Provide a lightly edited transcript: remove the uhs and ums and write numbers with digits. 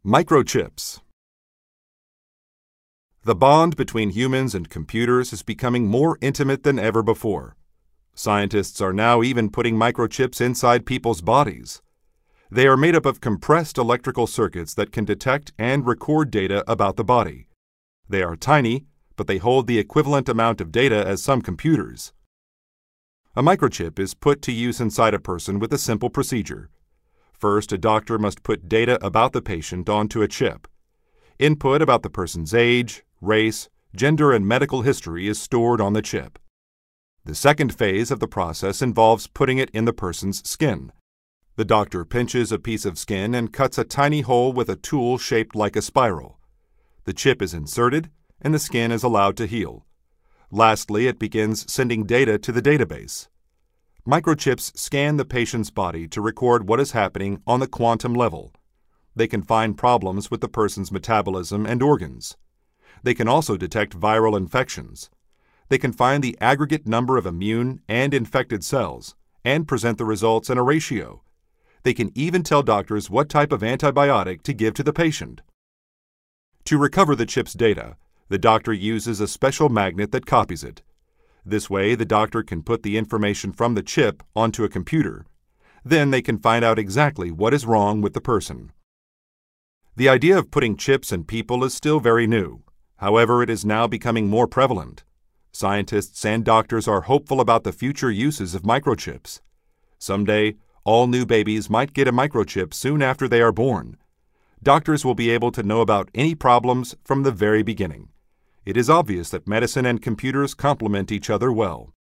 Microchips. The bond between humans and computers is becoming more intimate than ever before. Scientists are now even putting microchips inside people's bodies. They are made up of compressed electrical circuits that can detect and record data about the body. They are tiny, but they hold the equivalent amount of data as some computers. A microchip is put to use inside a person with a simple procedure. First, a doctor must put data about the patient onto a chip. Input about the person's age, race, gender, and medical history is stored on the chip. The second phase of the process involves putting it in the person's skin. The doctor pinches a piece of skin and cuts a tiny hole with a tool shaped like a spiral. The chip is inserted, and the skin is allowed to heal. Lastly, it begins sending data to the database. Microchips scan the patient's body to record what is happening on the quantum level. They can find problems with the person's metabolism and organs. They can also detect viral infections. They can find the aggregate number of immune and infected cells and present the results in a ratio. They can even tell doctors what type of antibiotic to give to the patient. To recover the chip's data, the doctor uses a special magnet that copies it. This way, the doctor can put the information from the chip onto a computer. Then they can find out exactly what is wrong with the person. The idea of putting chips in people is still very new. However, it is now becoming more prevalent. Scientists and doctors are hopeful about the future uses of microchips. Someday, all new babies might get a microchip soon after they are born. Doctors will be able to know about any problems from the very beginning. It is obvious that medicine and computers complement each other well.